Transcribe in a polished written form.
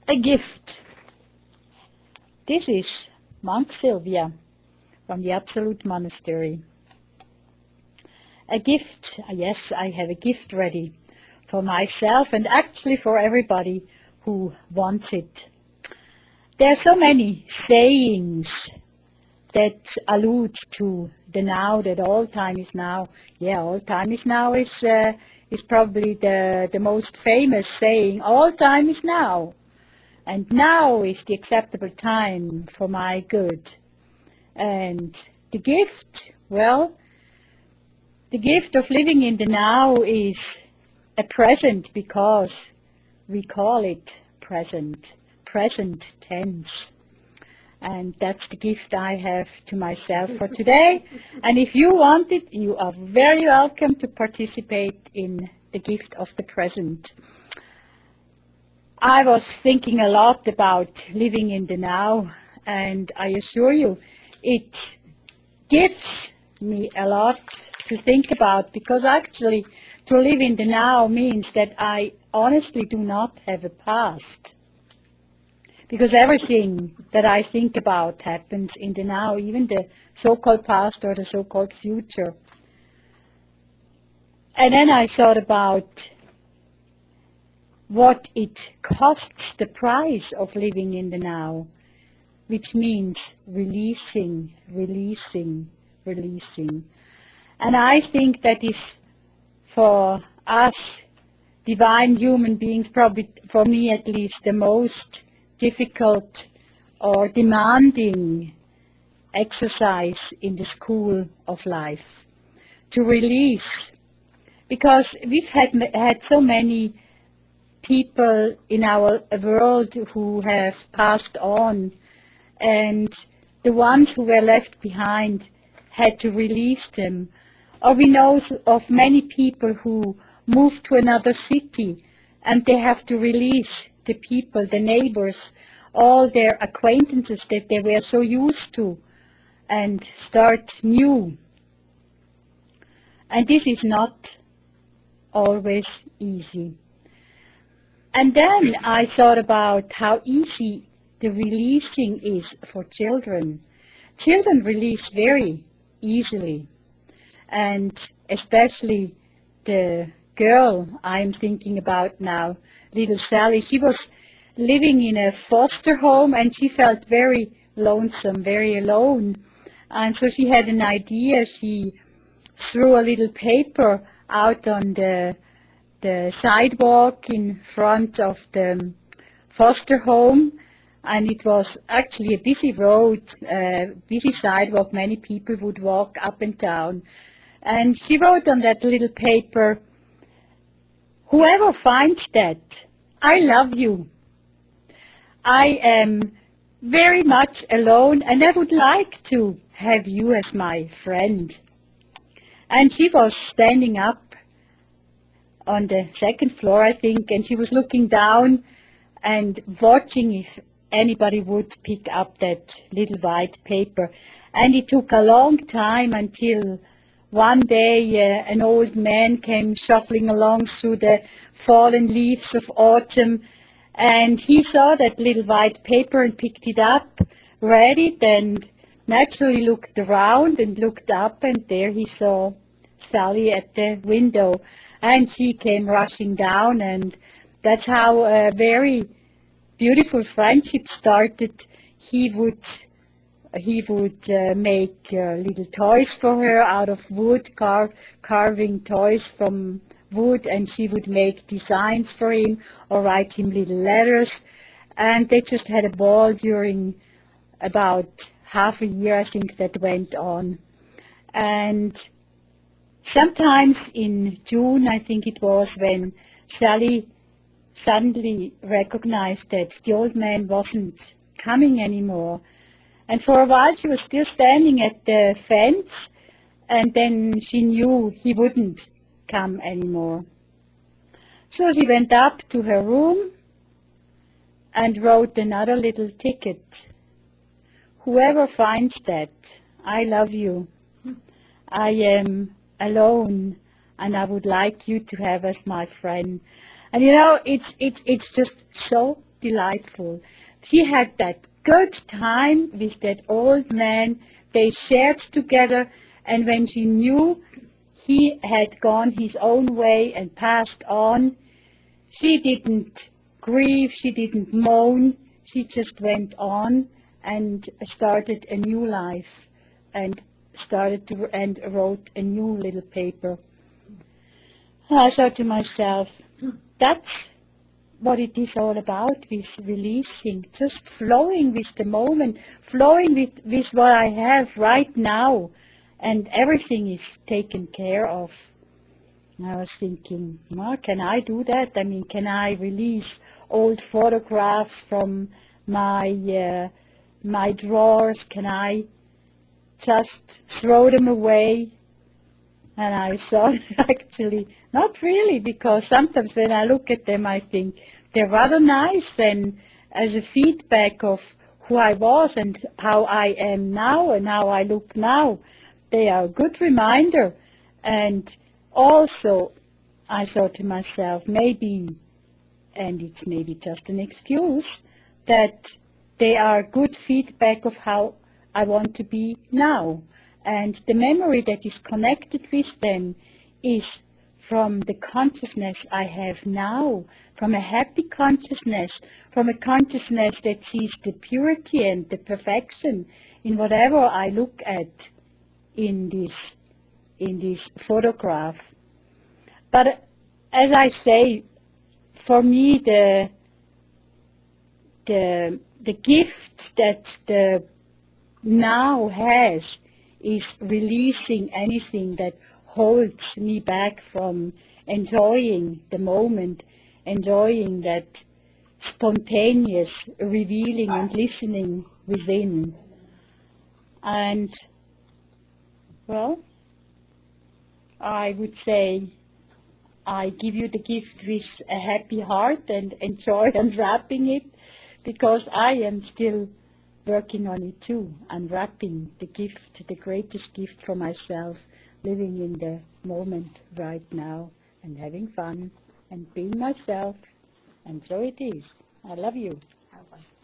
A gift. This is Monk Sylvia from the Absolute Monastery. A gift. Yes, I have a gift ready for myself and actually for everybody who wants it. There are so many sayings that allude to the now, that all time is now. Yeah, all time is now is probably the most famous saying. All time is now. And now is the acceptable time for my good. And the gift, well, the gift of living in the now is a present because we call it present tense. And that's the gift I have to myself for today. And if you want it, you are very welcome to participate in the gift of the present. I was thinking a lot about living in the now, and I assure you, it gives me a lot to think about, because actually to live in the now means that I honestly do not have a past. Because everything that I think about happens in the now, even the so-called past or the so-called future. And then I thought about what it costs, the price of living in the now, which means releasing. And I think that is for us divine human beings, probably for me at least, the most difficult or demanding exercise in the school of life, to release, because we've had so many people in our world who have passed on, and the ones who were left behind had to release them. Or we know of many people who moved to another city and they have to release the people, the neighbors, all their acquaintances that they were so used to, and start new. And this is not always easy. And then I thought about how easy the releasing is for children. Children release very easily, and especially the girl I'm thinking about now, little Sally. She was living in a foster home and she felt very lonesome, very alone. And so she had an idea. She threw a little paper out on the sidewalk in front of the foster home, and it was actually a busy road, busy sidewalk. Many people would walk up and down. And she wrote on that little paper, "Whoever finds that, I love you. I am very much alone and I would like to have you as my friend." And she was standing up on the second floor, I think, and she was looking down and watching if anybody would pick up that little white paper. And it took a long time until one day an old man came shuffling along through the fallen leaves of autumn, and he saw that little white paper and picked it up, read it, and naturally looked around and looked up, and there he saw Sally at the window. And she came rushing down, and that's how a very beautiful friendship started. He would make little toys for her out of wood, carving toys from wood, and she would make designs for him or write him little letters. And they just had a ball during about half a year, I think, that went on. And sometimes in June, I think it was, when Sally suddenly recognized that the old man wasn't coming anymore. And for a while she was still standing at the fence, and then she knew he wouldn't come anymore. So she went up to her room and wrote another little ticket. "Whoever finds that, I love you. I am alone, and I would like you to have as my friend." And you know, it's just so delightful. She had that good time with that old man. They shared together, and when she knew he had gone his own way and passed on, she didn't grieve, she didn't moan, she just went on and started a new life and and wrote a new little paper. And I thought to myself, that's what it is all about, with releasing, just flowing with the moment, flowing with what I have right now, and everything is taken care of. I was thinking, well, can I do that? I mean, can I release old photographs from my drawers? Can I just throw them away? And I thought, actually, not really, because sometimes when I look at them, I think they're rather nice, and as a feedback of who I was and how I am now and how I look now, they are a good reminder. And also, I thought to myself, maybe, and it's maybe just an excuse, that they are good feedback of how I want to be now. And the memory that is connected with them is from the consciousness I have now, from a happy consciousness, from a consciousness that sees the purity and the perfection in whatever I look at in this photograph. But as I say, for me the gift that the now has is releasing anything that holds me back from enjoying the moment, enjoying that spontaneous revealing and listening within. And, well, I would say I give you the gift with a happy heart and enjoy unwrapping it, because I am still working on it too, unwrapping the gift, the greatest gift for myself, living in the moment right now and having fun and being myself. And so it is. I love you.